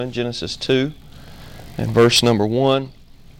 Genesis 2 and verse number 1.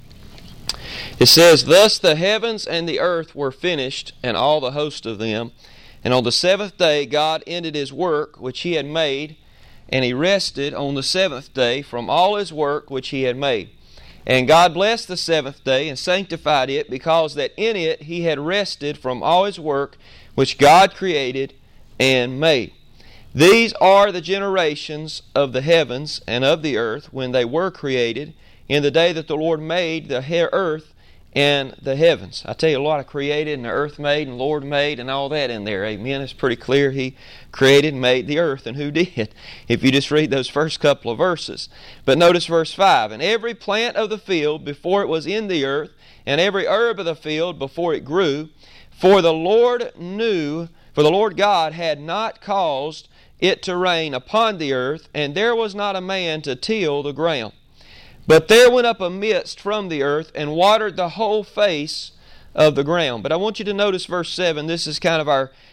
It says, "Thus the heavens and the earth were finished, and all the host of them. And on the seventh day God ended His work which He had made, and He rested on the seventh day from all His work which He had made. And God blessed the seventh day and sanctified it, because that in it He had rested from all His work which God created and made. These are the generations of the heavens and of the earth when they were created, in the day that the Lord made the earth and the heavens." I tell you, a lot of created and the earth made and Lord made and all that in there. Amen. It's pretty clear He created and made the earth, and who did, if you just read those first couple of verses. But notice verse 5, "And every plant of the field before it was in the earth, and every herb of the field before it grew, for the Lord God had not caused it to rain upon the earth, and there was not a man to till the ground. But there went up a mist from the earth, and watered the whole face of the ground." But I want you to notice verse 7. This is kind of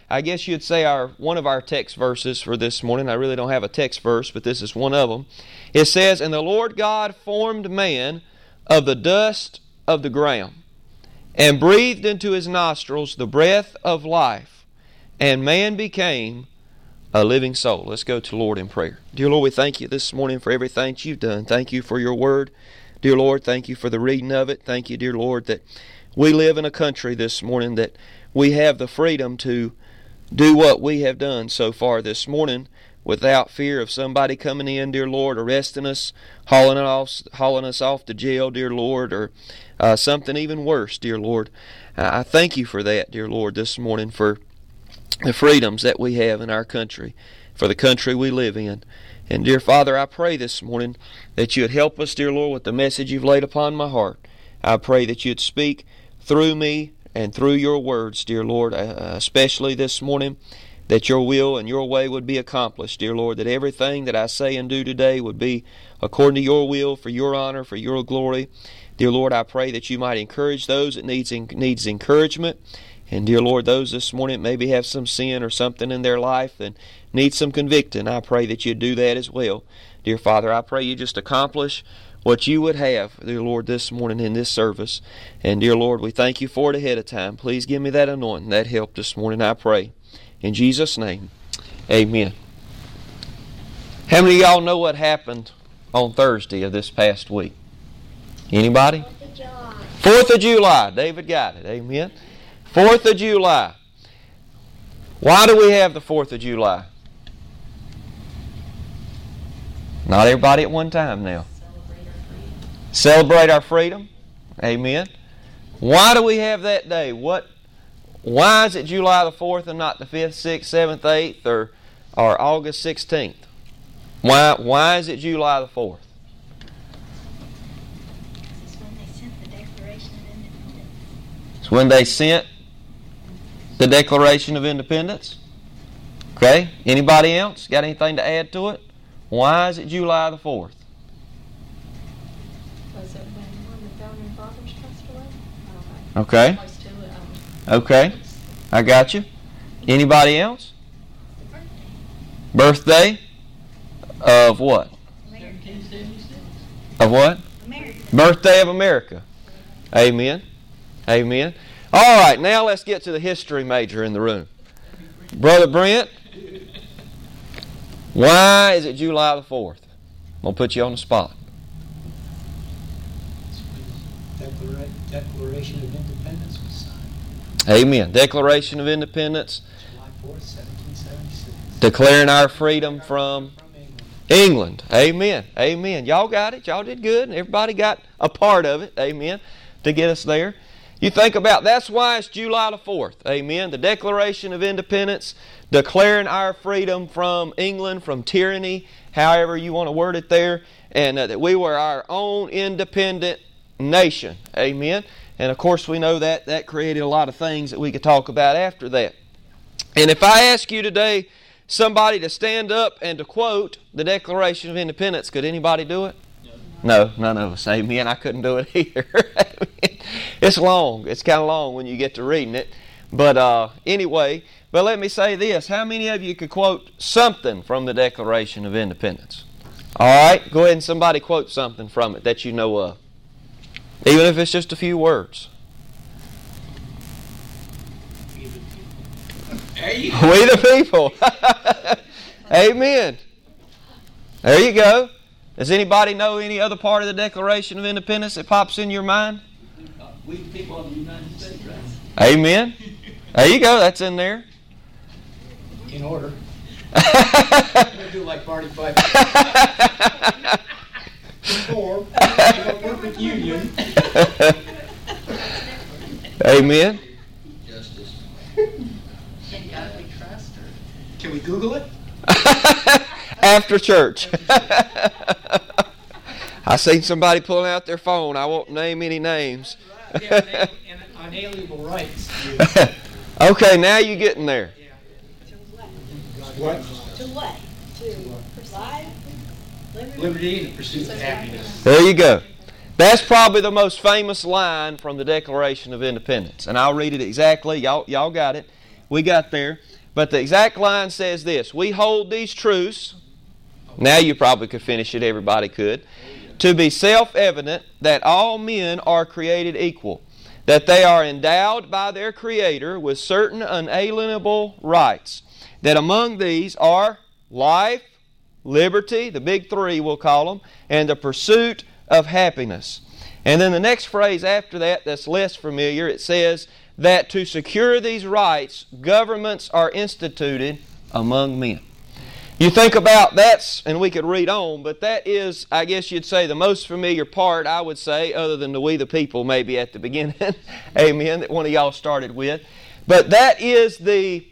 one of our text verses for this morning. I really don't have a text verse, but this is one of them. It says, "And the Lord God formed man of the dust of the ground, and breathed into his nostrils the breath of life, and man became a living soul." Let's go to the Lord in prayer. Dear Lord, we thank You this morning for everything that You've done. Thank You for Your Word. Dear Lord, thank You for the reading of it. Thank You, dear Lord, that we live in a country this morning that we have the freedom to do what we have done so far this morning without fear of somebody coming in, dear Lord, arresting us, hauling us off to jail, dear Lord, or something even worse, dear Lord. I thank You for that, dear Lord, this morning, for the freedoms that we have in our country, for the country we live in. And dear Father, I pray this morning that You would help us, dear Lord, with the message You've laid upon my heart. I pray that You'd speak through me and through Your words, dear Lord, especially this morning, that Your will and Your way would be accomplished, dear Lord, that everything that I say and do today would be according to Your will, for Your honor, for Your glory. Dear Lord, I pray that You might encourage those that needs encouragement. And dear Lord, those this morning maybe have some sin or something in their life and need some convicting, I pray that You'd do that as well. Dear Father, I pray You just accomplish what You would have, dear Lord, this morning in this service. And dear Lord, we thank You for it ahead of time. Please give me that anointing, that help this morning, I pray. In Jesus' name, amen. How many of y'all know what happened on Thursday of this past week? Anybody? 4th of July. 4th of July. David got it. Amen. 4th of July. Why do we have the 4th of July? Not everybody at one time now. Celebrate our freedom. Amen. Why do we have that day? Why is it July the 4th and not the 5th, 6th, 7th, 8th, or August 16th? Why is it July the 4th? It's when they sent the Declaration of Independence. It's when they sent the Declaration of Independence. Okay? Anybody else got anything to add to it? Why is it July the 4th? Was it when one of the founding fathers passed away? I don't know. Okay. Close to it. Okay. I got you. Anybody else? Birthday of what? 1776. Of what? America. Birthday of America. Amen. Amen. All right, now let's get to the history major in the room. Brother Brent, why is it July the 4th? I'm going to put you on the spot. Declaration of Independence was signed. Amen. Declaration of Independence. July 4th, 1776. Declaring our freedom from England. Amen. Amen. Y'all got it. Y'all did good. And everybody got a part of it. Amen. To get us there. You think about, that's why it's July the 4th. Amen. The Declaration of Independence, declaring our freedom from England, from tyranny, however you want to word it there, and that we were our own independent nation. Amen. And of course we know that created a lot of things that we could talk about after that. And if I ask you today, somebody to stand up and to quote the Declaration of Independence, could anybody do it? No, none of us. Amen. I couldn't do it either. It's long. It's kind of long when you get to reading it. But anyway, but let me say this. How many of you could quote something from the Declaration of Independence? All right, go ahead and somebody quote something from it that you know of. Even if it's just a few words. We the people. Amen. There you go. Does anybody know any other part of the Declaration of Independence that pops in your mind? We the people of the United States, right? Amen. There you go. That's in there. In order. I'm going to do like Barney Fife. Reform. Perfect union. Amen. Justice. In God we trust. Can we Google it? After church. I seen somebody pulling out their phone. I won't name any names. Yeah, and unalienable rights. Okay, now you're getting there. What? To what? To life, Liberty and the pursuit of happiness. There you go. That's probably the most famous line from the Declaration of Independence. And I'll read it exactly. Y'all got it. We got there. But the exact line says this: we hold these truths, now you probably could finish it, everybody could, to be self-evident that all men are created equal, that they are endowed by their Creator with certain unalienable rights, that among these are life, liberty, the big three we'll call them, and the pursuit of happiness. And then the next phrase after that that's less familiar, it says that to secure these rights, governments are instituted among men. You think about that, and we could read on, but that is, I guess you'd say, the most familiar part, I would say, other than the we the people maybe at the beginning, amen, that one of y'all started with. But that is the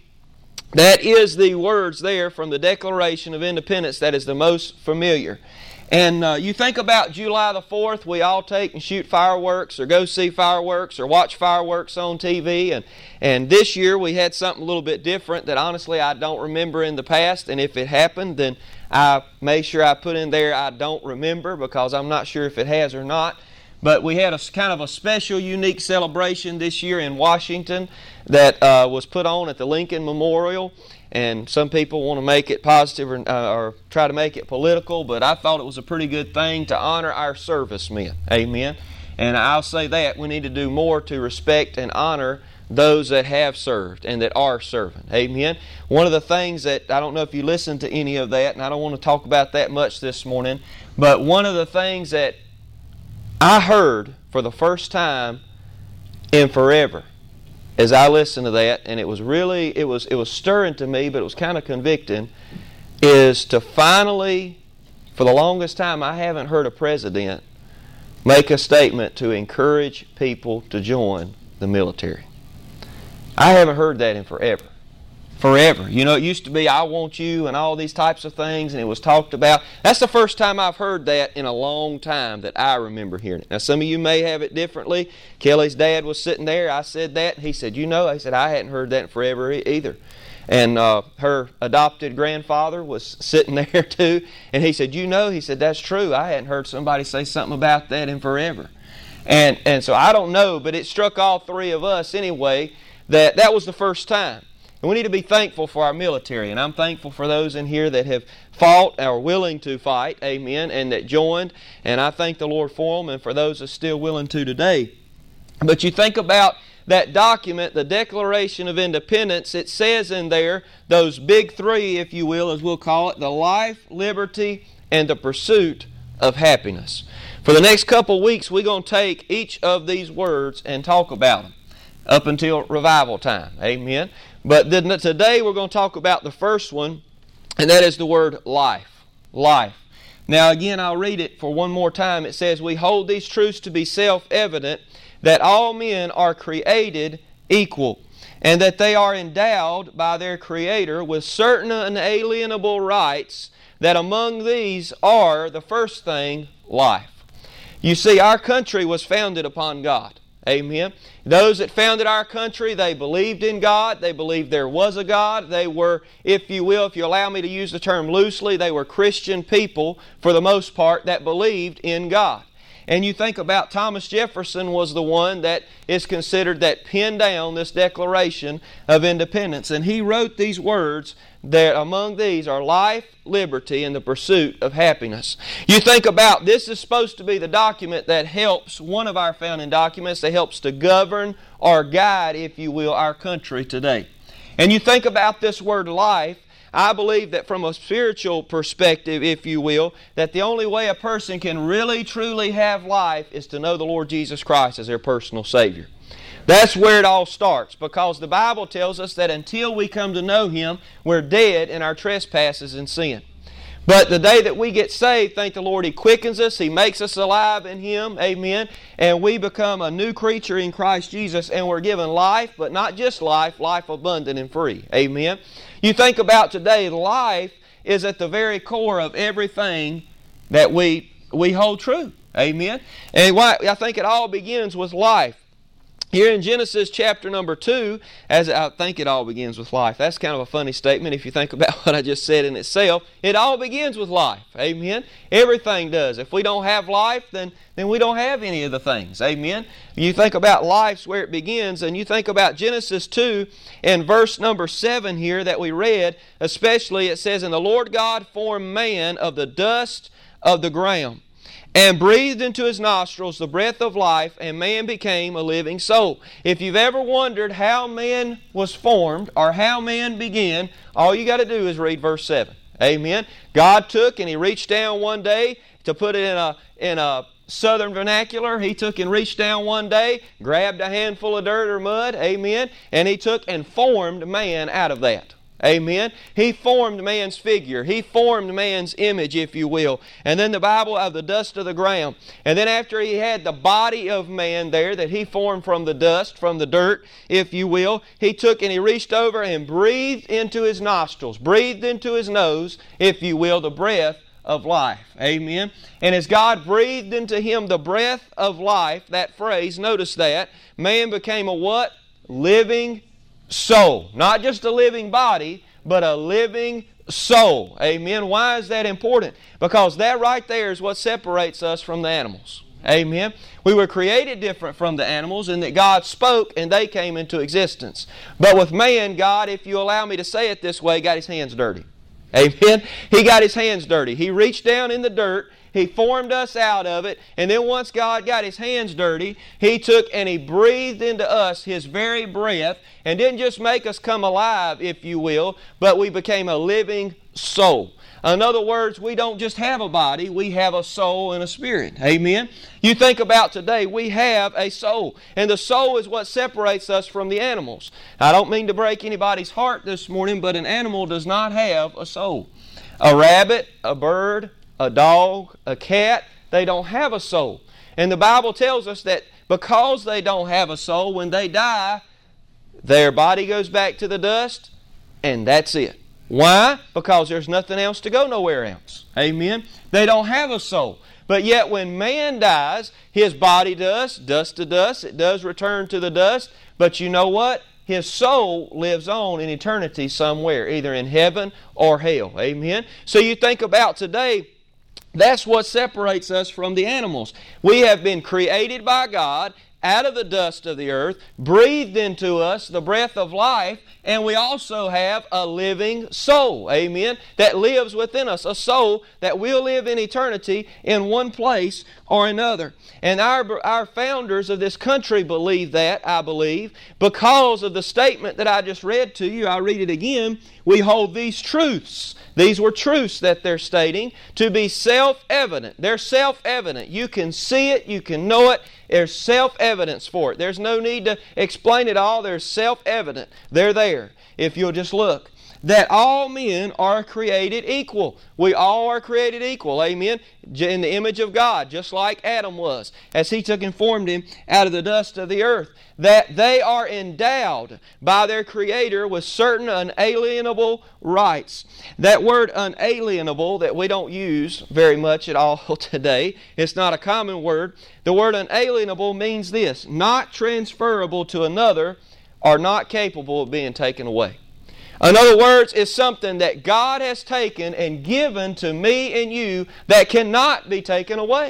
words there from the Declaration of Independence that is the most familiar. And you think about July the 4th, we all take and shoot fireworks or go see fireworks or watch fireworks on TV. And this year we had something a little bit different that honestly I don't remember in the past. And if it happened, then I made sure I put in there I don't remember, because I'm not sure if it has or not. But we had a kind of a special, unique celebration this year in Washington that was put on at the Lincoln Memorial. And some people want to make it positive or try to make it political, but I thought it was a pretty good thing to honor our servicemen. Amen. And I'll say that we need to do more to respect and honor those that have served and that are serving. Amen. One of the things that, I don't know if you listened to any of that, and I don't want to talk about that much this morning, but one of the things that I heard for the first time in forever as I listened to that, and it was really, it was stirring to me, but it was kind of convicting, is to finally, for the longest time, I haven't heard a president make a statement to encourage people to join the military. I haven't heard that in forever. Forever. You know, it used to be, I want you, and all these types of things, and it was talked about. That's the first time I've heard that in a long time that I remember hearing it. Now, some of you may have it differently. Kelly's dad was sitting there. I said that. And he said, you know, he said, I hadn't heard that in forever either. And her adopted grandfather was sitting there too. And he said, you know, he said, that's true. I hadn't heard somebody say something about that in forever. And so I don't know, but it struck all three of us anyway that was the first time. And we need to be thankful for our military. And I'm thankful for those in here that have fought or are willing to fight, amen, and that joined. And I thank the Lord for them and for those that are still willing to today. But you think about that document, the Declaration of Independence, it says in there, those big three, if you will, as we'll call it, the life, liberty, and the pursuit of happiness. For the next couple weeks, we're going to take each of these words and talk about them up until revival time, amen. But then today we're going to talk about the first one, and that is the word life. Life. Now again, I'll read it for one more time. It says, we hold these truths to be self-evident, that all men are created equal, and that they are endowed by their Creator with certain unalienable rights, that among these are, the first thing, life. You see, our country was founded upon God. Amen. Those that founded our country, they believed in God. They believed there was a God. They were, if you will, if you allow me to use the term loosely, they were Christian people for the most part that believed in God. And you think about Thomas Jefferson was the one that is considered that penned down this Declaration of Independence. And he wrote these words that among these are life, liberty, and the pursuit of happiness. You think about, this is supposed to be the document that helps, one of our founding documents that helps to govern or guide, if you will, our country today. And you think about this word life, I believe that from a spiritual perspective, if you will, that the only way a person can really truly have life is to know the Lord Jesus Christ as their personal Savior. That's where it all starts, because the Bible tells us that until we come to know Him, we're dead in our trespasses and sin. But the day that we get saved, thank the Lord, He quickens us, He makes us alive in Him, amen, and we become a new creature in Christ Jesus, and we're given life, but not just life, life abundant and free, amen. You think about today, life is at the very core of everything that we hold true, amen. And I think it all begins with life. Here in Genesis chapter number 2, as I think it all begins with life. That's kind of a funny statement if you think about what I just said in itself. It all begins with life. Amen. Everything does. If we don't have life, then we don't have any of the things. Amen. You think about life's where it begins, and you think about Genesis 2 and verse number 7 here that we read, especially it says, "And the Lord God formed man of the dust of the ground, and breathed into his nostrils the breath of life, and man became a living soul." If you've ever wondered how man was formed or how man began, all you got to do is read verse 7. Amen. God took and He reached down one day, to put it in a southern vernacular, He took and reached down one day, grabbed a handful of dirt or mud, amen, and He took and formed man out of that. Amen. He formed man's figure. He formed man's image, if you will. And then the Bible of the dust of the ground. And then after He had the body of man there that He formed from the dust, from the dirt, if you will, He took and He reached over and breathed into his nostrils, breathed into his nose, if you will, the breath of life. Amen. And as God breathed into him the breath of life, that phrase, notice that, man became a what? Living soul. Not just a living body, but a living soul. Amen. Why is that important? Because that right there is what separates us from the animals. Amen. We were created different from the animals in that God spoke and they came into existence. But with man, God, if you allow me to say it this way, got His hands dirty. Amen. He got His hands dirty. He reached down in the dirt. He formed us out of it. And then once God got His hands dirty, He took and He breathed into us His very breath, and didn't just make us come alive, if you will, but we became a living soul. In other words, we don't just have a body, we have a soul and a spirit. Amen? You think about today, we have a soul. And the soul is what separates us from the animals. I don't mean to break anybody's heart this morning, but an animal does not have a soul. A rabbit, a bird, a dog, a cat, they don't have a soul. And the Bible tells us that because they don't have a soul, when they die, their body goes back to the dust, and that's it. Why? Because there's nothing else to go nowhere else. Amen? They don't have a soul. But yet when man dies, his body does, dust to dust, it does return to the dust. But you know what? His soul lives on in eternity somewhere, either in heaven or hell. Amen? So you think about today, that's what separates us from the animals. We have been created by God out of the dust of the earth, breathed into us the breath of life, and we also have a living soul, amen, that lives within us, a soul that will live in eternity in one place or another. And our founders of this country believe that, I believe, because of the statement that I just read to you. I'll read it again. We hold these truths. These were truths that they're stating to be self-evident. They're self-evident. You can see it, you can know it. There's self-evidence for it. There's no need to explain it all. They're self-evident. They're there if you'll just look. That all men are created equal. We all are created equal, amen, in the image of God, just like Adam was, as he took and formed him out of the dust of the earth. That they are endowed by their Creator with certain unalienable rights. That word unalienable that we don't use very much at all today, it's not a common word. The word unalienable means this: not transferable to another or not capable of being taken away. In other words, it's something that God has taken and given to me and you that cannot be taken away.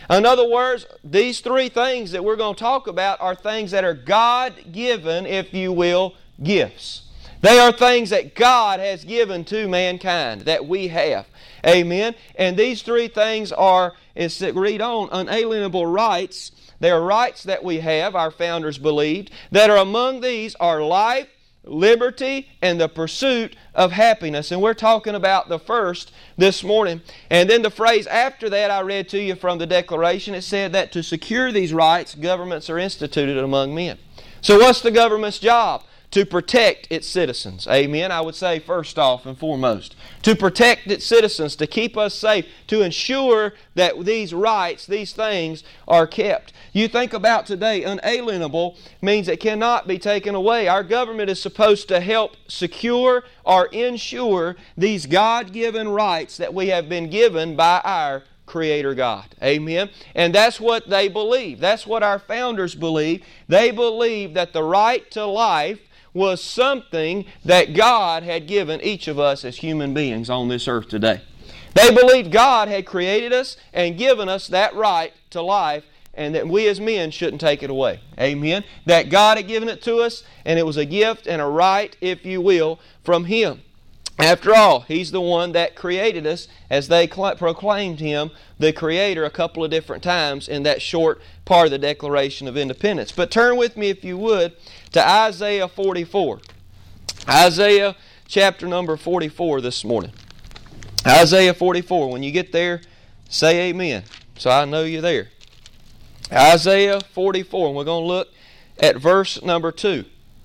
In other words, these three things that we're going to talk about are things that are God-given, if you will, gifts. They are things that God has given to mankind, that we have. Amen? And these three things are, as it read on, unalienable rights. They are rights that we have, our founders believed, that are among these are life, liberty, and the pursuit of happiness. And we're talking about the first this morning. And then the phrase after that I read to you from the Declaration, it said that to secure these rights, governments are instituted among men. So what's the government's job? To protect its citizens. Amen. I would say first off and foremost. To protect its citizens, to keep us safe, to ensure that these rights, these things are kept. You think about today, unalienable means it cannot be taken away. Our government is supposed to help secure or ensure these God-given rights that we have been given by our Creator God. Amen. And that's what they believe. That's what our founders believe. They believe that the right to life was something that God had given each of us as human beings on this earth today. They believed God had created us and given us that right to life, and that we as men shouldn't take it away. Amen. That God had given it to us, and it was a gift and a right, if you will, from Him. After all, He's the one that created us, as they proclaimed Him the Creator a couple of different times in that short part of the Declaration of Independence. But turn with me, if you would, to Isaiah 44. Isaiah chapter number 44 this morning. Isaiah 44. When you get there, say amen, so I know you're there. Isaiah 44, and we're going to look at verse number 2.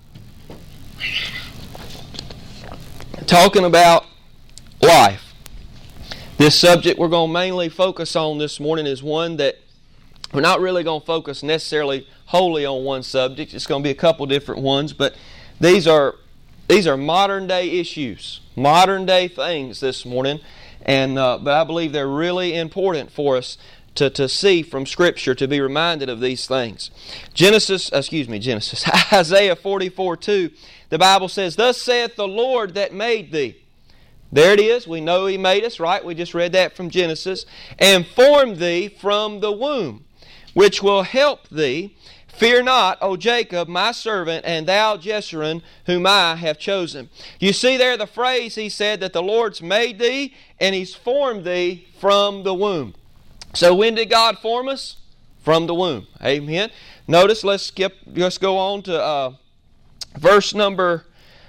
Talking about life. This subject we're going to mainly focus on this morning is one that we're not really going to focus necessarily wholly on one subject. It's going to be a couple different ones, but these are modern day issues, modern day things this morning, and but I believe they're really important for us to see from Scripture, to be reminded of these things. Isaiah 44:2, the Bible says, "Thus saith the Lord that made thee." There it is. We know He made us, right? We just read that from Genesis. "And formed thee from the womb, which will help thee. Fear not, O Jacob, my servant, and thou Jeshurun, whom I have chosen." You see there the phrase He said that the Lord's made thee, and He's formed thee from the womb. So when did God form us? From the womb. Amen. Notice, let's go on to verse number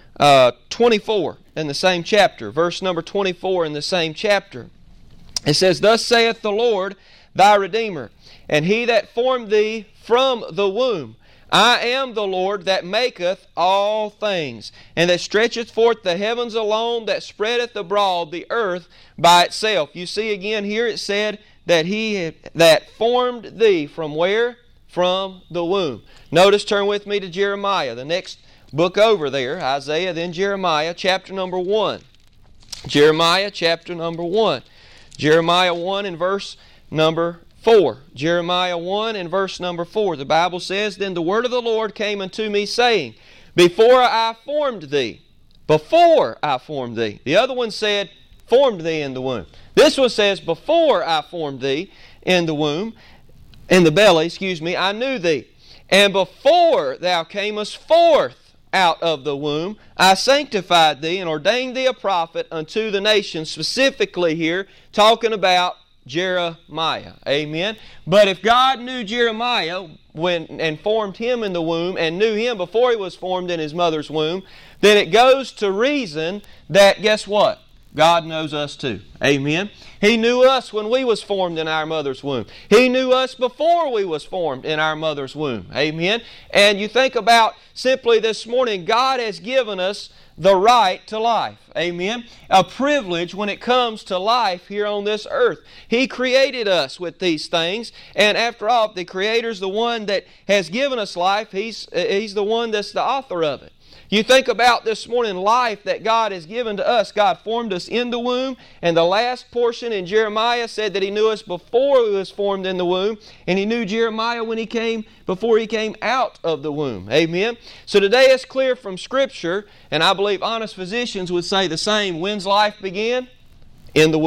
24 in the same chapter. Verse number 24 in the same chapter. It says, "Thus saith the Lord thy Redeemer, and He that formed thee from the womb. I am the Lord that maketh all things, and that stretcheth forth the heavens alone, that spreadeth abroad the earth by itself." You see again here it said that He that formed thee from where? From the womb. Notice, turn with me to Jeremiah, the next book over there. Isaiah, then Jeremiah, chapter number 1. Jeremiah, chapter number 1. Jeremiah 1 and verse number 4. Jeremiah 1 and verse number 4. The Bible says, "Then the word of the Lord came unto me, saying, Before I formed thee." Before I formed thee. The other one said, "Formed thee in the womb." This one says, "Before I formed thee in the womb," in the belly, I knew thee. "And before thou camest forth out of the womb, I sanctified thee and ordained thee a prophet unto the nations." Specifically here, talking about Jeremiah. Amen. But if God knew Jeremiah and formed him in the womb, and knew him before he was formed in his mother's womb, then it goes to reason that, guess what? God knows us too. Amen. He knew us when we was formed in our mother's womb. He knew us before we was formed in our mother's womb. Amen. And you think about simply this morning, God has given us the right to life. Amen. A privilege when it comes to life here on this earth. He created us with these things, and after all, if the Creator's the one that has given us life, He's the one that's the author of it. You think about this morning life that God has given to us. God formed us in the womb, and the last portion in Jeremiah said that He knew us before we was formed in the womb, and He knew Jeremiah before he came out of the womb. Amen. So today it's clear from Scripture, and I believe honest physicians would say the same. When's life begin? In the womb.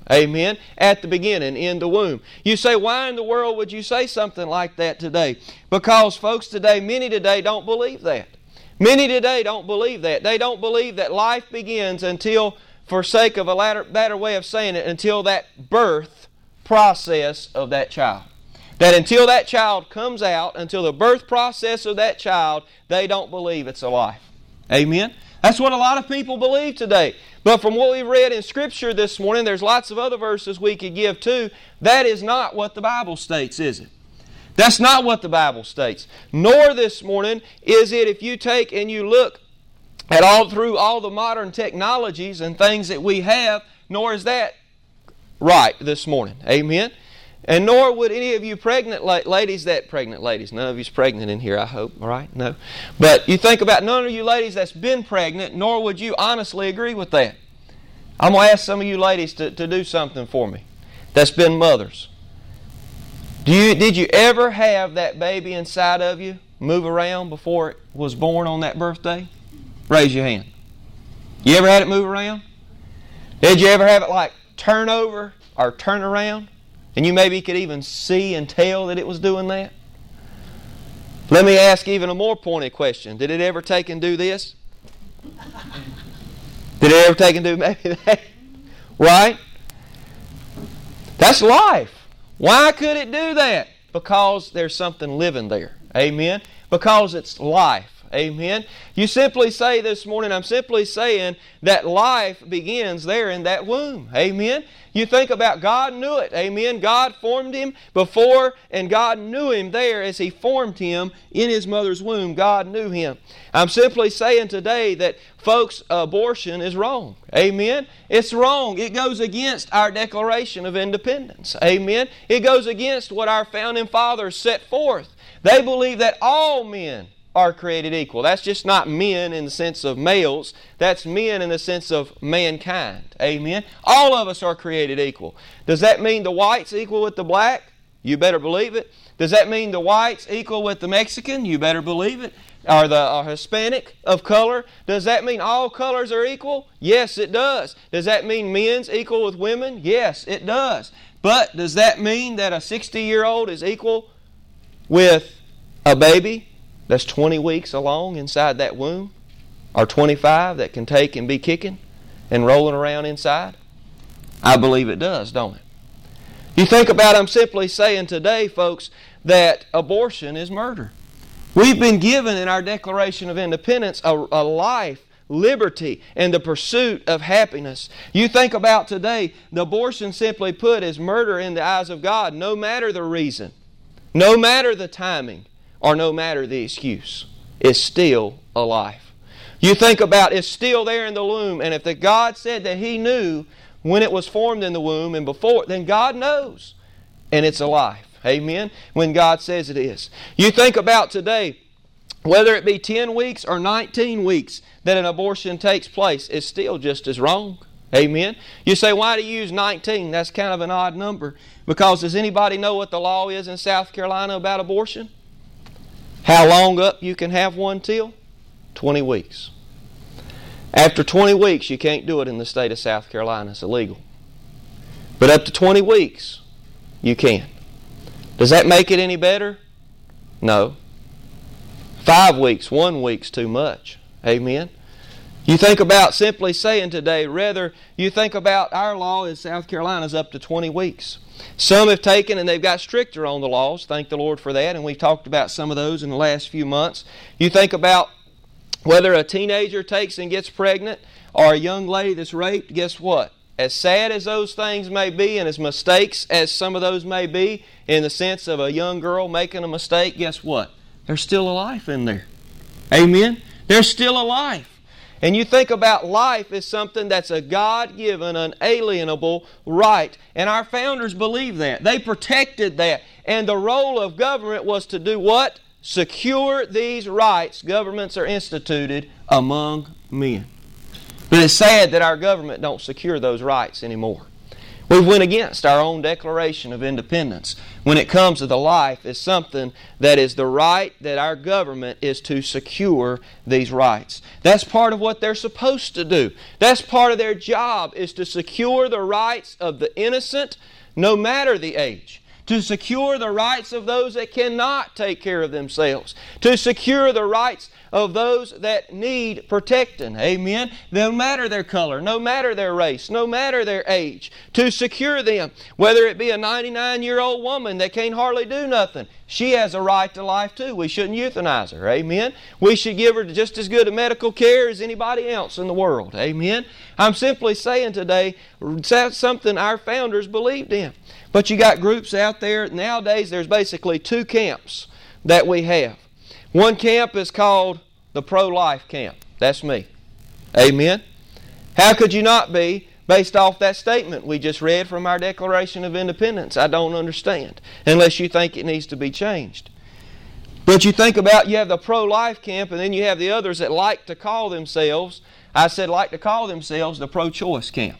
Amen. At the beginning, in the womb. You say, why in the world would you say something like that today? Because folks today, many today don't believe that. Many today don't believe that. They don't believe that life begins until, for sake of a better way of saying it, until that birth process of that child. That until that child comes out, until the birth process of that child, they don't believe it's a life. Amen? That's what a lot of people believe today. But from what we read in Scripture this morning, there's lots of other verses we could give too. That is not what the Bible states, is it? That's not what the Bible states. Nor this morning is it, if you take and you look at through all the modern technologies and things that we have, nor is that right this morning. Amen? And nor would any of you pregnant ladies, none of you's pregnant in here, I hope, all right? No. But you think about none of you ladies that's been pregnant, nor would you honestly agree with that. I'm going to ask some of you ladies to do something for me that's been mothers. Did you ever have that baby inside of you move around before it was born on that birthday? Raise your hand. You ever had it move around? Did you ever have it like turn over or turn around? And you maybe could even see and tell that it was doing that? Let me ask even a more pointed question. Did it ever take and do this? Did it ever take and do maybe that? Right? That's life. Why could it do that? Because there's something living there. Amen? Because it's life. Amen? You simply say this morning, I'm simply saying that life begins there in that womb. Amen? You think about God knew it. Amen? God formed him before, and God knew him there as he formed him in his mother's womb. God knew him. I'm simply saying today that, folks, abortion is wrong. Amen? It's wrong. It goes against our Declaration of Independence. Amen? It goes against what our founding fathers set forth. They believe that all men are created equal. That's just not men in the sense of males. That's men in the sense of mankind. Amen? All of us are created equal. Does that mean the white's equal with the black? You better believe it. Does that mean the white's equal with the Mexican? You better believe it. Or the Hispanic of color? Does that mean all colors are equal? Yes, it does. Does that mean men's equal with women? Yes, it does. But does that mean that a 60-year-old is equal with a baby that's 20 weeks along inside that womb? Or 25 that can take and be kicking and rolling around inside? I believe it does, don't it? You think about, I'm simply saying today, folks, that abortion is murder. We've been given in our Declaration of Independence a life, liberty, and the pursuit of happiness. You think about today, the abortion simply put is murder in the eyes of God, no matter the reason, no matter the timing, or no matter the excuse. It's still a life. You think about it's still there in the womb, and if the God said that He knew when it was formed in the womb and before, then God knows, and it's a life. Amen? When God says it is. You think about today, whether it be 10 weeks or 19 weeks that an abortion takes place, it's still just as wrong. Amen? You say, why do you use 19? That's kind of an odd number. Because does anybody know what the law is in South Carolina about abortion? How long up you can have one till? 20 weeks. After 20 weeks, you can't do it in the state of South Carolina. It's illegal. But up to 20 weeks, you can. Does that make it any better? No. 5 weeks, 1 week's too much. Amen? You think about simply saying today, rather, you think about our law in South Carolina is up to 20 weeks. Some have taken and they've got stricter on the laws. Thank the Lord for that. And we've talked about some of those in the last few months. You think about whether a teenager takes and gets pregnant or a young lady that's raped, guess what? As sad as those things may be and as mistakes as some of those may be in the sense of a young girl making a mistake, guess what? There's still a life in there. Amen? There's still a life. And you think about life as something that's a God-given, unalienable right. And our founders believed that. They protected that. And the role of government was to do what? Secure these rights governments are instituted among men. But it's sad that our government don't secure those rights anymore. We went against our own Declaration of Independence. When it comes to the life, it's something that is the right that our government is to secure these rights. That's part of what they're supposed to do. That's part of their job, is to secure the rights of the innocent, no matter the age. To secure the rights of those that cannot take care of themselves. To secure the rights of those that need protecting. Amen. No matter their color, no matter their race, no matter their age. To secure them, whether it be a 99-year-old woman that can't hardly do nothing. She has a right to life too. We shouldn't euthanize her. Amen. We should give her just as good a medical care as anybody else in the world. Amen. I'm simply saying today, that's something our founders believed in. But you got groups out there, nowadays there's basically two camps that we have. One camp is called the pro-life camp. That's me. Amen. How could you not be based off that statement we just read from our Declaration of Independence? I don't understand, unless you think it needs to be changed. But you think about, you have the pro-life camp, and then you have the others that like to call themselves, the pro-choice camp.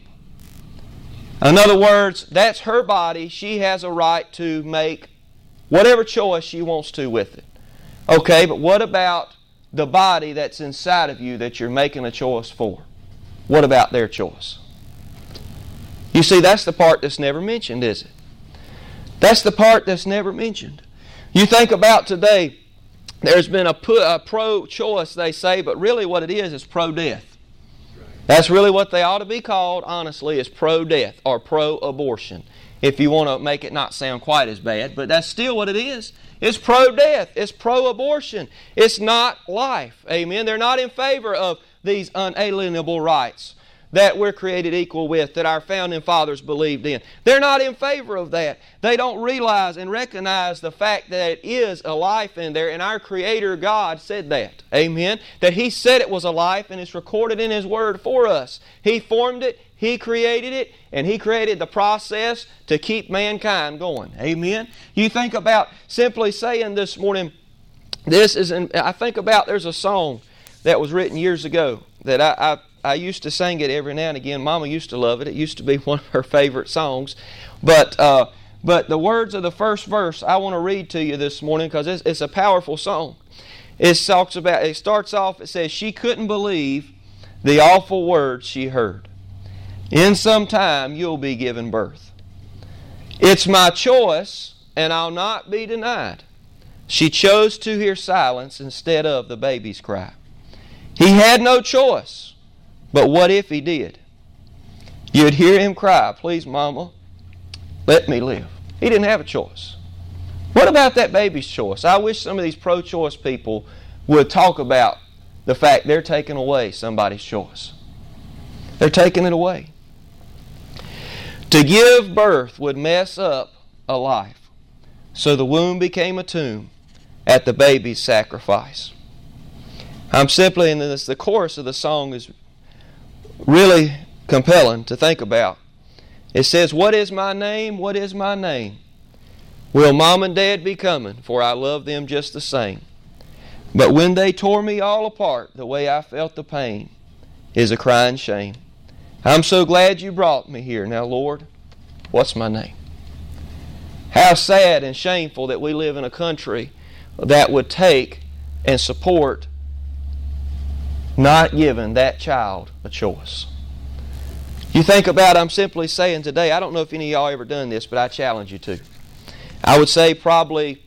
In other words, that's her body. She has a right to make whatever choice she wants to with it. Okay, but what about the body that's inside of you that you're making a choice for? What about their choice? You see, that's the part that's never mentioned, is it? That's the part that's never mentioned. You think about today, there's been a pro-choice, they say, but really what it is pro-death. That's really what they ought to be called, honestly, is pro-death or pro-abortion. If you want to make it not sound quite as bad, but that's still what it is. It's pro-death. It's pro-abortion. It's not life. Amen. They're not in favor of these unalienable rights that we're created equal with, that our founding fathers believed in. They're not in favor of that. They don't realize and recognize the fact that it is a life in there, and our Creator God said that. Amen. That He said it was a life, and it's recorded in His Word for us. He formed it, He created it, and He created the process to keep mankind going. Amen. You think about simply saying this morning, I think about, there's a song that was written years ago that I used to sing it every now and again. Mama used to love it. It used to be one of her favorite songs. But the words of the first verse I want to read to you this morning, because it's a powerful song. It starts off, it says, she couldn't believe the awful words she heard. In some time you'll be given birth. It's my choice, and I'll not be denied. She chose to hear silence instead of the baby's cry. He had no choice. But what if he did? You'd hear him cry, please, Mama, let me live. He didn't have a choice. What about that baby's choice? I wish some of these pro-choice people would talk about the fact they're taking away somebody's choice. They're taking it away. To give birth would mess up a life. So the womb became a tomb at the baby's sacrifice. I'm simply, and the chorus of the song is really compelling to think about. It says, what is my name? What is my name? Will Mom and Dad be coming? For I love them just the same. But when they tore me all apart, the way I felt the pain is a crying shame. I'm so glad you brought me here. Now, Lord, what's my name? How sad and shameful that we live in a country that would take and support not giving that child a choice. You think about, I'm simply saying today, I don't know if any of y'all ever done this, but I challenge you to. I would say probably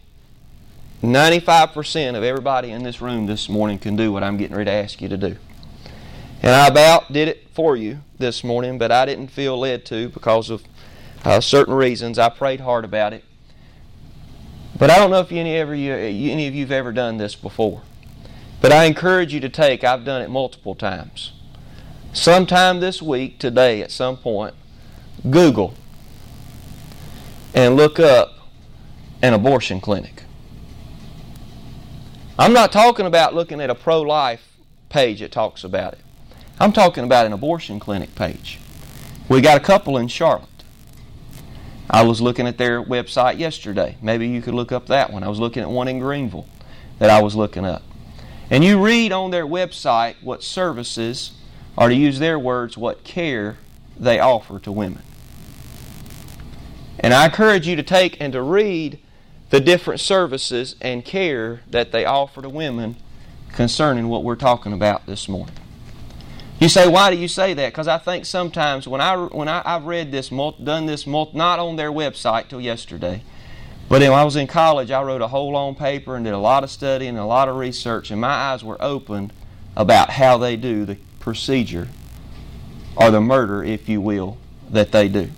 95% of everybody in this room this morning can do what I'm getting ready to ask you to do. And I about did it for you this morning, but I didn't feel led to because of certain reasons. I prayed hard about it. But I don't know if any of you have ever done this before. But I encourage you to take, I've done it multiple times. Sometime this week, today at some point, Google and look up an abortion clinic. I'm not talking about looking at a pro-life page that talks about it. I'm talking about an abortion clinic page. We got a couple in Charlotte. I was looking at their website yesterday. Maybe you could look up that one. I was looking at one in Greenville that I was looking up. And you read on their website what services, or to use their words, what care they offer to women. And I encourage you to take and to read the different services and care that they offer to women concerning what we're talking about this morning. You say, why do you say that? Because I think sometimes when I've read this, done this, not on their website till yesterday, but when I was in college, I wrote a whole long paper and did a lot of study and a lot of research, and my eyes were opened about how they do the procedure, or the murder, if you will, that they do.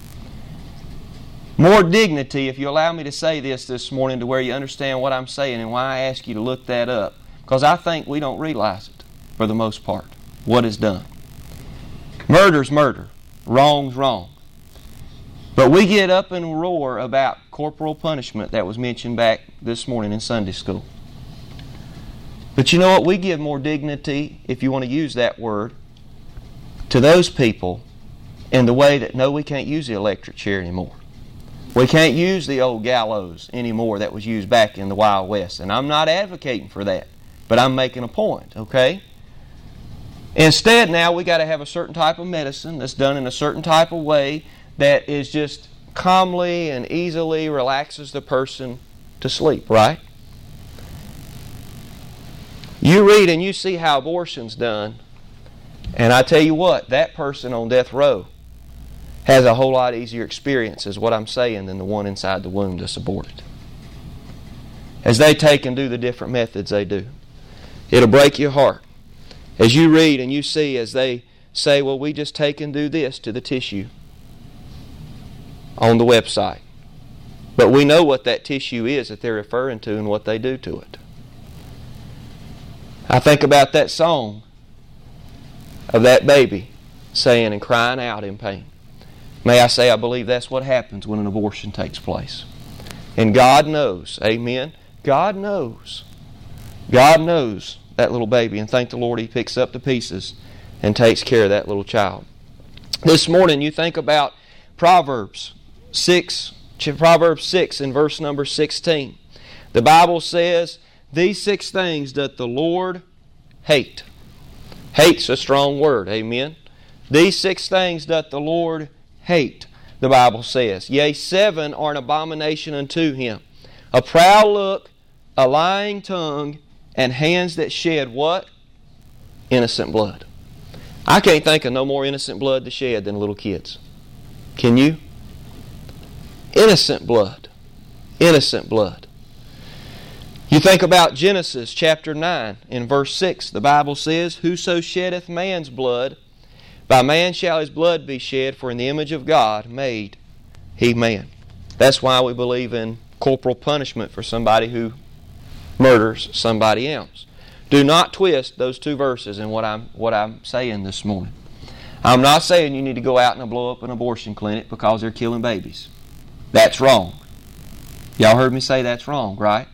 More dignity, if you allow me to say this morning to where you understand what I'm saying and why I ask you to look that up, because I think we don't realize it for the most part, what is done. Murder's murder. Wrong's wrong. But we get up and roar about corporal punishment that was mentioned back this morning in Sunday school. But you know what? We give more dignity, if you want to use that word, to those people in the way that, no, we can't use the electric chair anymore. We can't use the old gallows anymore that was used back in the Wild West. And I'm not advocating for that, but I'm making a point, okay? Instead, now we got to have a certain type of medicine that's done in a certain type of way that is just calmly and easily relaxes the person to sleep, right? You read and you see how abortion's done, and I tell you what, that person on death row has a whole lot easier experience, is what I'm saying, than the one inside the womb that's aborted. As they take and do the different methods they do. It'll break your heart. As you read and you see as they say, well, we just take and do this to the tissue on the website. But we know what that tissue is that they're referring to and what they do to it. I think about that song of that baby saying and crying out in pain. May I say, I believe that's what happens when an abortion takes place. And God knows, amen? God knows. God knows that little baby, and thank the Lord He picks up the pieces and takes care of that little child. This morning you think about Proverbs 6 in verse number 16. The Bible says, these 6 things doth the Lord hate. Hate's a strong word, amen? These 6 things doth the Lord hate, the Bible says. Yea, 7 are an abomination unto Him. A proud look, a lying tongue, and hands that shed what? Innocent blood. I can't think of no more innocent blood to shed than little kids. Can you? Innocent blood. Innocent blood. You think about Genesis chapter 9 in verse 6. The Bible says, whoso sheddeth man's blood, by man shall his blood be shed, for in the image of God made he man. That's why we believe in corporal punishment for somebody who murders somebody else. Do not twist those 2 verses in what I'm saying this morning. I'm not saying you need to go out and blow up an abortion clinic because they're killing babies. That's wrong. Y'all heard me say that's wrong, right?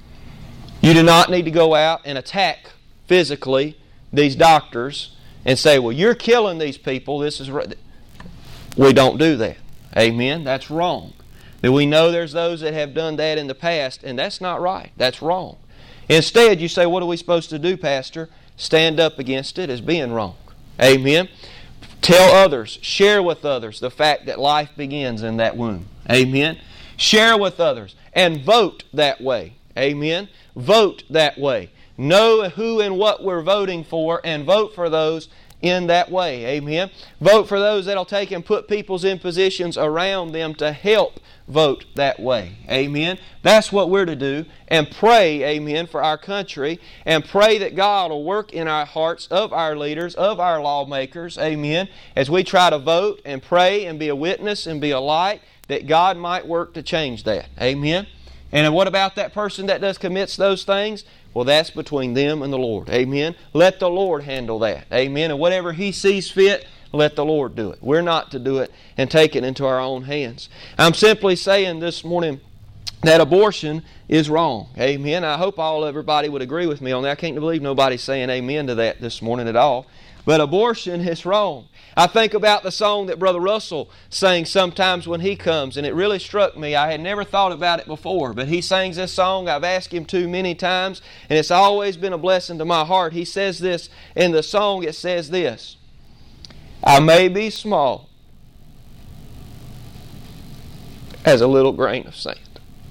You do not need to go out and attack physically these doctors and say, well, you're killing these people. This is right. We don't do that. Amen? That's wrong. But we know there's those that have done that in the past, and that's not right. That's wrong. Instead, you say, what are we supposed to do, Pastor? Stand up against it as being wrong. Amen? Tell others, share with others the fact that life begins in that womb. Amen? Share with others and vote that way. Amen? Vote that way. Know who and what we're voting for and vote for those in that way. Amen? Vote for those that'll take and put peoples in positions around them to help vote that way. Amen? That's what we're to do. And pray, amen, for our country. And pray that God will work in our hearts of our leaders, of our lawmakers. Amen? As we try to vote and pray and be a witness and be a light, that God might work to change that. Amen? And what about that person that commits those things? Well, that's between them and the Lord. Amen? Let the Lord handle that. Amen? And whatever He sees fit, let the Lord do it. We're not to do it and take it into our own hands. I'm simply saying this morning that abortion is wrong. Amen? I hope everybody would agree with me on that. I can't believe nobody's saying amen to that this morning at all. But abortion is wrong. I think about the song that Brother Russell sings sometimes when he comes, and it really struck me. I had never thought about it before, but he sings this song. I've asked him to many times, and it's always been a blessing to my heart. He says this in the song. It says this, I may be small, as a little grain of sand.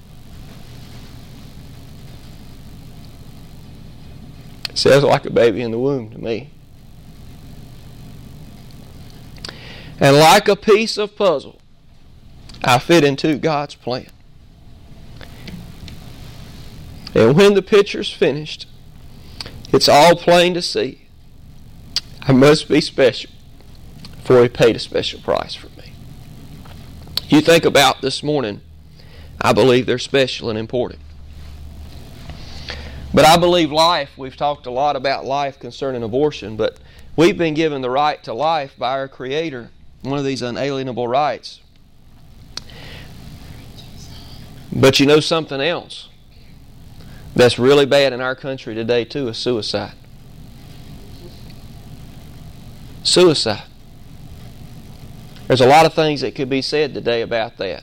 It sounds like a baby in the womb to me. And like a piece of puzzle, I fit into God's plan. And when the picture's finished, it's all plain to see. I must be special, for He paid a special price for me. You think about this morning, I believe they're special and important. But I believe life, we've talked a lot about life concerning abortion, but we've been given the right to life by our Creator, one of these unalienable rights. But you know something else that's really bad in our country today too is suicide. Suicide. There's a lot of things that could be said today about that.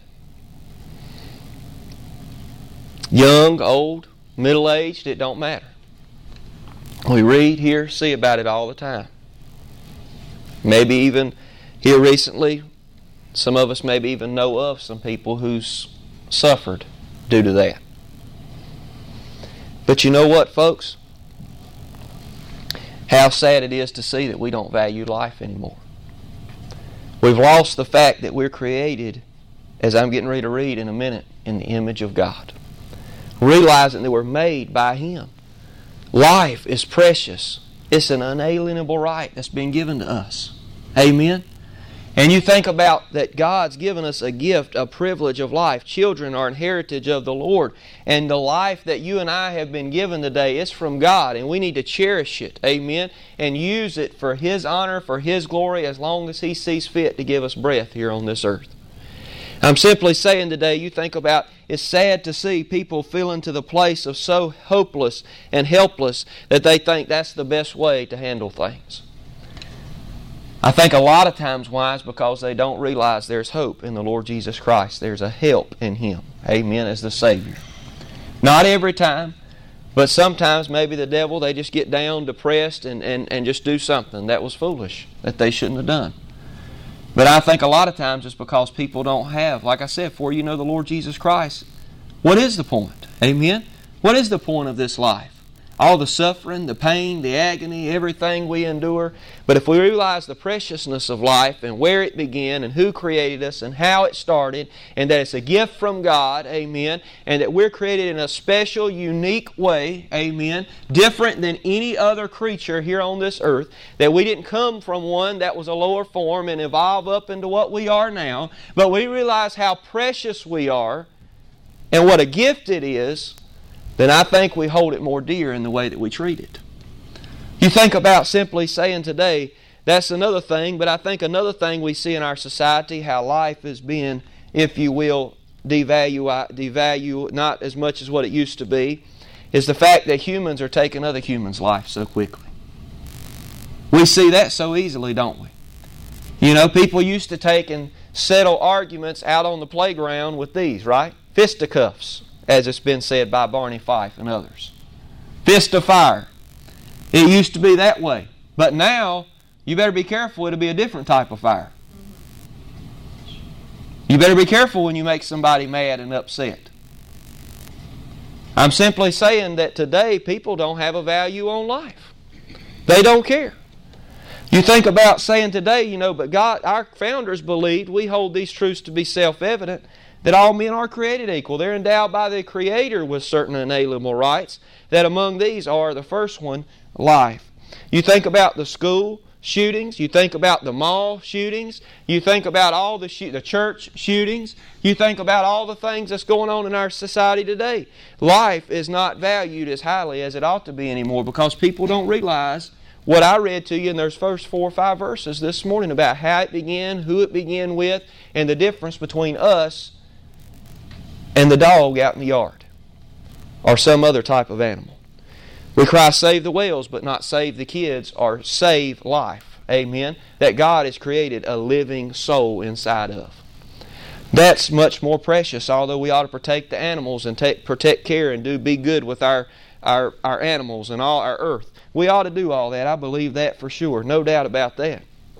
Young, old, middle-aged, it don't matter. We read, hear, see about it all the time. Maybe even here recently, some of us maybe even know of some people who's suffered due to that. But you know what, folks? How sad it is to see that we don't value life anymore. We've lost the fact that we're created, as I'm getting ready to read in a minute, in the image of God. Realizing that we're made by Him. Life is precious. It's an unalienable right that's been given to us. Amen? And you think about that God's given us a gift, a privilege of life. Children are an heritage of the Lord. And the life that you and I have been given today is from God. And we need to cherish it. Amen? And use it for His honor, for His glory, as long as He sees fit to give us breath here on this earth. I'm simply saying today, you think about, it's sad to see people feeling to the place of so hopeless and helpless that they think that's the best way to handle things. I think a lot of times why is because they don't realize there's hope in the Lord Jesus Christ. There's a help in Him. Amen, as the Savior. Not every time, but sometimes maybe the devil, they just get down, depressed, and just do something that was foolish, that they shouldn't have done. But I think a lot of times it's because people don't have, like I said, before you know the Lord Jesus Christ, what is the point? Amen? What is the point of this life? All the suffering, the pain, the agony, everything we endure. But if we realize the preciousness of life and where it began and who created us and how it started and that it's a gift from God, amen, and that we're created in a special, unique way, amen, different than any other creature here on this earth, that we didn't come from one that was a lower form and evolve up into what we are now, but we realize how precious we are and what a gift it is, then I think we hold it more dear in the way that we treat it. You think about simply saying today, that's another thing, but I think another thing we see in our society, how life is being, if you will, devalue not as much as what it used to be, is the fact that humans are taking other humans' life so quickly. We see that so easily, don't we? You know, people used to take and settle arguments out on the playground with these, right? Fisticuffs, as it's been said by Barney Fife and others. Fist of fire. It used to be that way. But now, you better be careful, it'll be a different type of fire. You better be careful when you make somebody mad and upset. I'm simply saying that today people don't have a value on life. They don't care. You think about saying today, you know, but God, our founders believed, we hold these truths to be self-evident, that all men are created equal. They're endowed by the Creator with certain inalienable rights, that among these are, the first one, life. You think about the school shootings, you think about the mall shootings, you think about all the church shootings, you think about all the things that's going on in our society today. Life is not valued as highly as it ought to be anymore because people don't realize what I read to you in those first 4 or 5 verses this morning about how it began, who it began with, and the difference between us and the dog out in the yard, or some other type of animal. We cry, save the whales, but not save the kids, or save life. Amen? That God has created a living soul inside of. That's much more precious, although we ought to protect the animals and protect care and be good with our animals and all our earth. We ought to do all that. I believe that for sure. No doubt about that.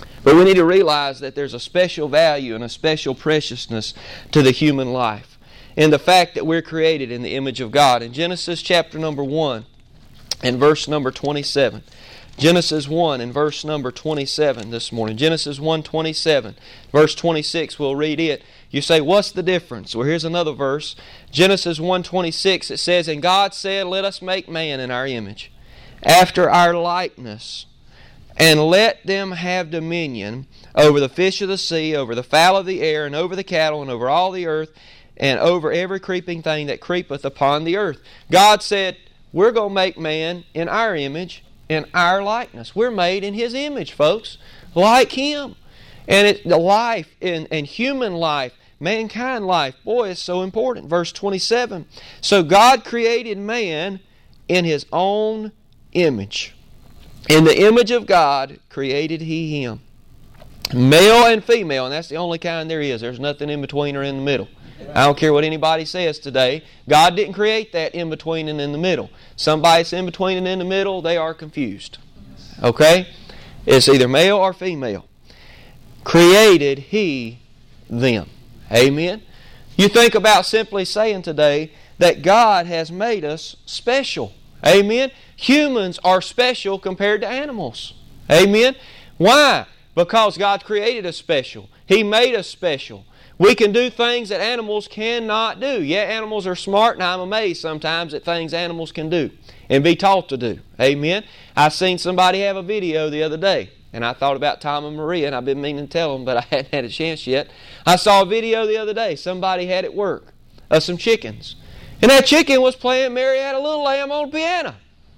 But we need to realize that there's a special value and a special preciousness to the human life in the fact that we're created in the image of God. In Genesis chapter number 1 and verse number 27. Genesis 1 and verse number 27 this morning. Genesis 1:27. Verse 26, we'll read it. You say, what's the difference? Well, here's another verse. Genesis 1:26, it says, And God said, Let us make man in our image, after our likeness, and let them have dominion over the fish of the sea, over the fowl of the air, and over the cattle, and over all the earth, and over every creeping thing that creepeth upon the earth. God said, we're going to make man in our image, in our likeness. We're made in His image, folks, like Him. And the life, and human life, mankind life, boy, it's so important. Verse 27, So God created man in His own image. In the image of God created He him. Male and female, and that's the only kind there is. There's nothing in between or in the middle. I don't care what anybody says today. God didn't create that in between and in the middle. Somebody's in between and in the middle, they are confused. Okay? It's either male or female. Created He them. Amen? You think about simply saying today that God has made us special. Amen? Humans are special compared to animals. Amen? Why? Because God created us special. He made us special. We can do things that animals cannot do. Yeah, animals are smart, and I'm amazed sometimes at things animals can do and be taught to do. Amen? I seen somebody have a video the other day, and I thought about Tom and Maria, and I've been meaning to tell them, but I hadn't had a chance yet. I saw a video the other day somebody had at work of some chickens. And that chicken was playing Mary Had a Little Lamb on the piano.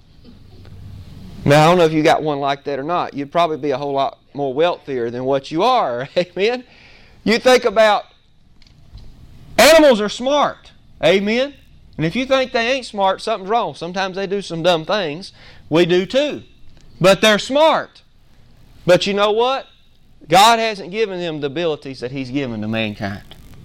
Now, I don't know if you got one like that or not. You'd probably be a whole lot more wealthier than what you are. Amen? You think about animals are smart. Amen? And if you think they ain't smart, something's wrong. Sometimes they do some dumb things. We do too. But they're smart. But you know what? God hasn't given them the abilities that He's given to mankind.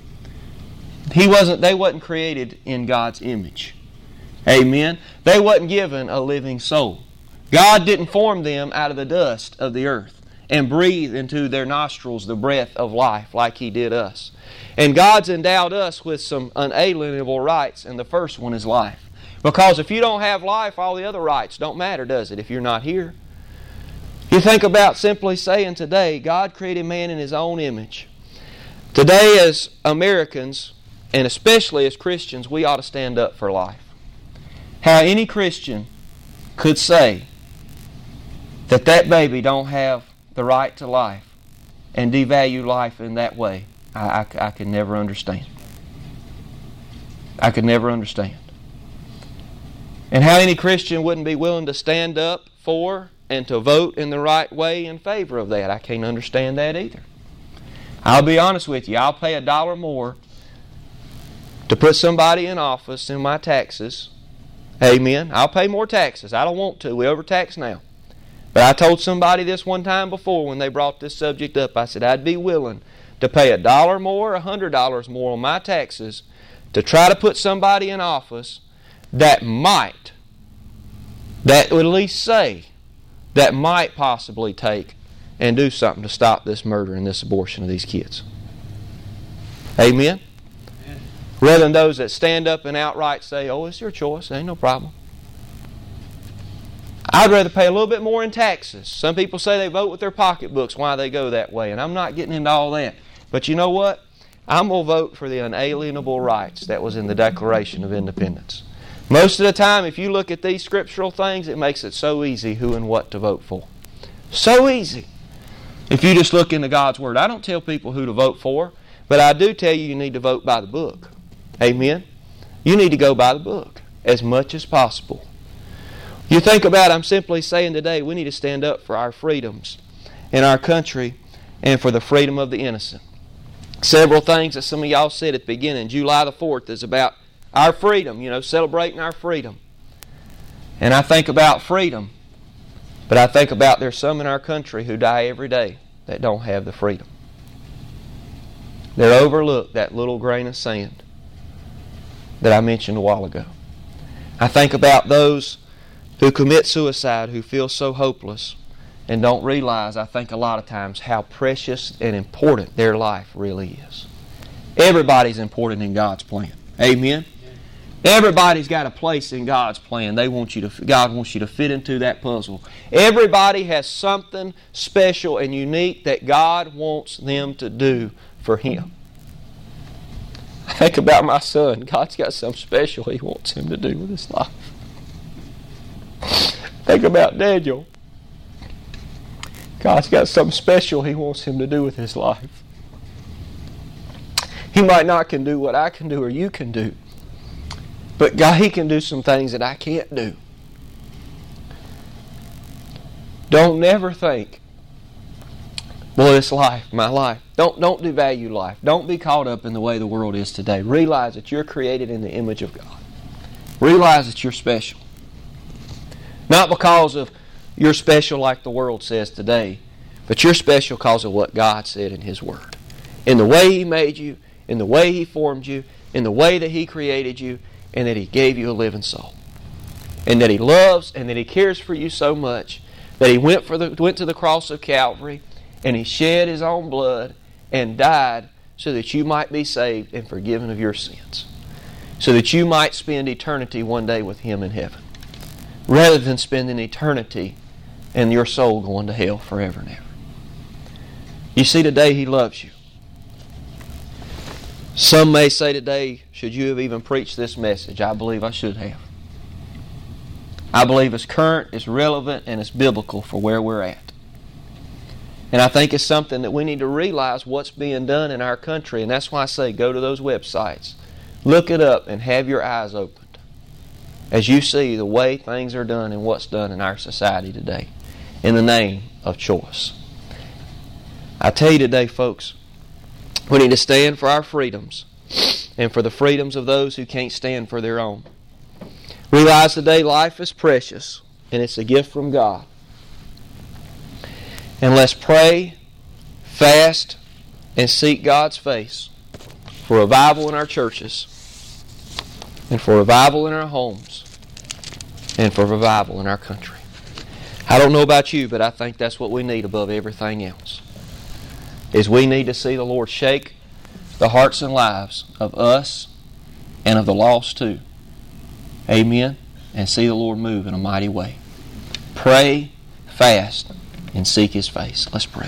They wasn't created in God's image. Amen? They wasn't given a living soul. God didn't form them out of the dust of the earth and breathe into their nostrils the breath of life like He did us. And God's endowed us with some unalienable rights, and the first one is life. Because if you don't have life, all the other rights don't matter, does it, if you're not here? You think about simply saying today, God created man in His own image. Today as Americans, and especially as Christians, we ought to stand up for life. How any Christian could say that baby don't have the right to life and devalue life in that way, I could never understand. I could never understand. And how any Christian wouldn't be willing to stand up for and to vote in the right way in favor of that. I can't understand that either. I'll be honest with you. I'll pay $1 more to put somebody in office in my taxes. Amen. I'll pay more taxes. I don't want to. We overtax now. But I told somebody this one time before when they brought this subject up. I said I'd be willing to pay $1 more, $100 more on my taxes to try to put somebody in office that would at least say, that might possibly take and do something to stop this murder and this abortion of these kids. Amen? Rather than those that stand up and outright say, oh, it's your choice, ain't no problem. I'd rather pay a little bit more in taxes. Some people say they vote with their pocketbooks, why they go that way, and I'm not getting into all that. But you know what? I'm going to vote for the unalienable rights that was in the Declaration of Independence. Most of the time, if you look at these scriptural things, it makes it so easy who and what to vote for. So easy. If you just look into God's Word. I don't tell people who to vote for, but I do tell you need to vote by the book. Amen? You need to go by the book as much as possible. You think about, I'm simply saying today, we need to stand up for our freedoms in our country and for the freedom of the innocent. Several things that some of y'all said at the beginning. July the 4th is about our freedom, celebrating our freedom. And I think about freedom, but I think about there's some in our country who die every day that don't have the freedom. They're overlooked, that little grain of sand that I mentioned a while ago. I think about those who commit suicide, who feel so hopeless and don't realize, I think a lot of times, how precious and important their life really is. Everybody's important in God's plan. Amen? Everybody's got a place in God's plan. God wants you to fit into that puzzle. Everybody has something special and unique that God wants them to do for Him. I think about my son. God's got something special He wants him to do with his life. Think about Daniel. God's got something special He wants him to do with his life. He might not can do what I can do or you can do. But God, He can do some things that I can't do. Don't never think, boy, it's life, my life. Don't devalue life. Don't be caught up in the way the world is today. Realize that you're created in the image of God. Realize that you're special. Not because of you're special like the world says today, but you're special because of what God said in His Word. In the way He made you, in the way He formed you, in the way that He created you, and that He gave you a living soul. And that He loves and that He cares for you so much that He went to the cross of Calvary and He shed His own blood and died so that you might be saved and forgiven of your sins. So that you might spend eternity one day with Him in heaven. Rather than spending eternity and your soul going to hell forever and ever. You see, today He loves you. Some may say today, should you have even preached this message? I believe I should have. I believe it's current, it's relevant, and it's biblical for where we're at. And I think it's something that we need to realize what's being done in our country. And that's why I say go to those websites. Look it up and have your eyes opened as you see the way things are done and what's done in our society today in the name of choice. I tell you today, folks, we need to stand for our freedoms and for the freedoms of those who can't stand for their own. Realize today life is precious and it's a gift from God. And let's pray, fast, and seek God's face for revival in our churches and for revival in our homes and for revival in our country. I don't know about you, but I think that's what we need above everything else. Is we need to see the Lord shake the hearts and lives of us and of the lost too. Amen. And see the Lord move in a mighty way. Pray, fast, and seek His face. Let's pray.